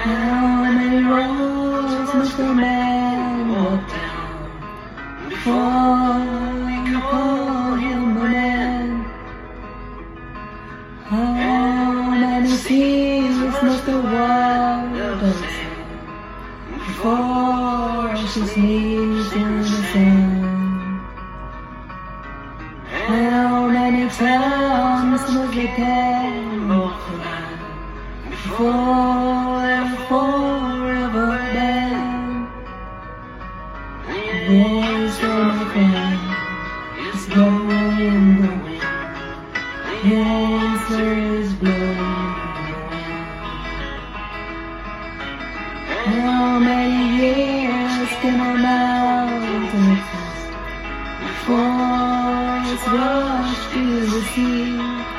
How many roads must a man walk down before you call him a man? How many seas must the water sail before she sleeps in the sand? How many towns must the camel climb before they're forever banned? Yes, my friend, is blowing in the wind. The answer is blowing in the wind. How many years can a mountain exist before it's rushed to the sea?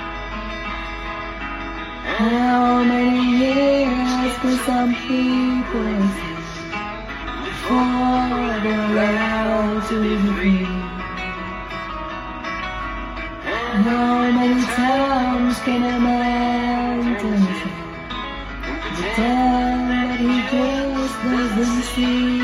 How many years can some people exist before they're allowed to be free? How many times can a man pretend that he just doesn't see?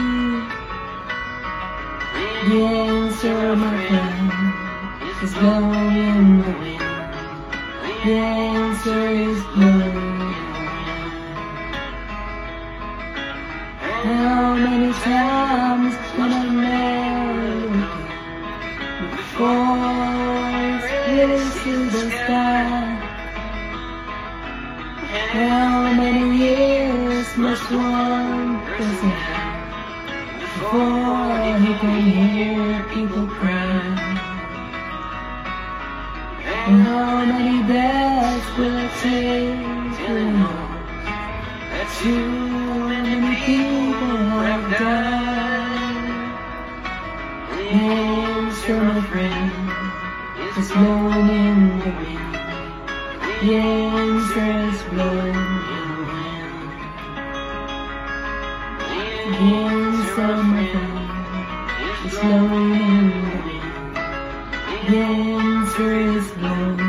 The answer, my friend, is blowing in the wind. The answer is blowing in the wind. How many times can a man look before kisses the sky? How many years must one person have before he can hear people cry? And how many deaths will it take to know that too many people have died? The answer, my friend, is blowing in the wind. The answer is blowing in the wind. The answer, my friend, is blowing in the wind. The answer is blowing